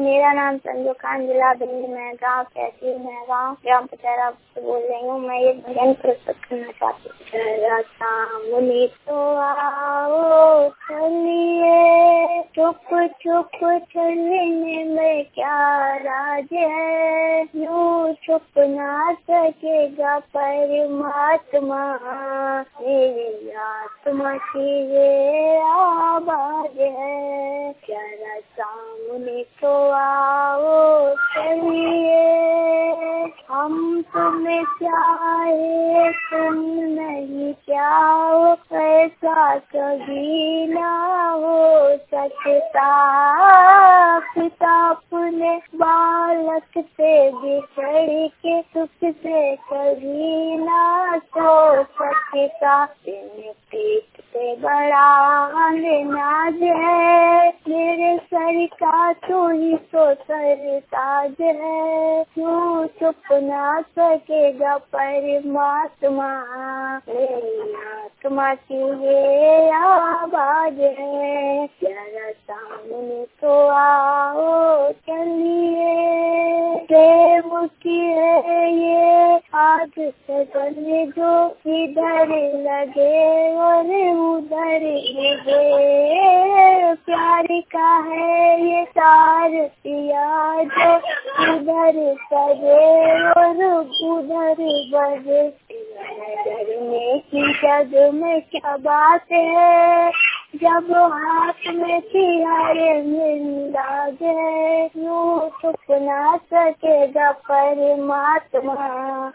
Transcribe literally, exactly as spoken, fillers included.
मेरा नाम संजू खान, जिला भिंड में, गाँव तहसील में, गाँव ग्राम पचैरा से बोल रही हूँ। मैं एक भजन प्रस्तुत करना चाहती हूँ। जरा सामने तो आओ चलिए, चुप चुप चलने में क्या राज है, यूं छुप ना सकेगा परमात्मा, मेरी आत्मा की ये आवाज है। जरा सामने तो आओ चलिए, हम तुम्हें चाहे तुम नहीं चाहो, ऐसा कभी ना हो सकता। पिता अपने बालक से बिछड़ के सुख से कभी ना सो सकता। तेरे पेट से बड़ा नाज है, मेरे सर का तू ही तो सरताज है, तू छुप ना सकेगा परमात्मा, मेरी आत्मा की ये आवाज है। जरा सामने तो आओ चलिए, प्रेम की है ये आग से जलने जो इधर लगे और उधर लगे, प्यार का है ये तार पिया जो उधर सजे और उधर बजे। डरने की जग में क्या बात है, जब हाथ में तिहारे मिलाज है, यूं छुप ना सकेगा परमात्मा।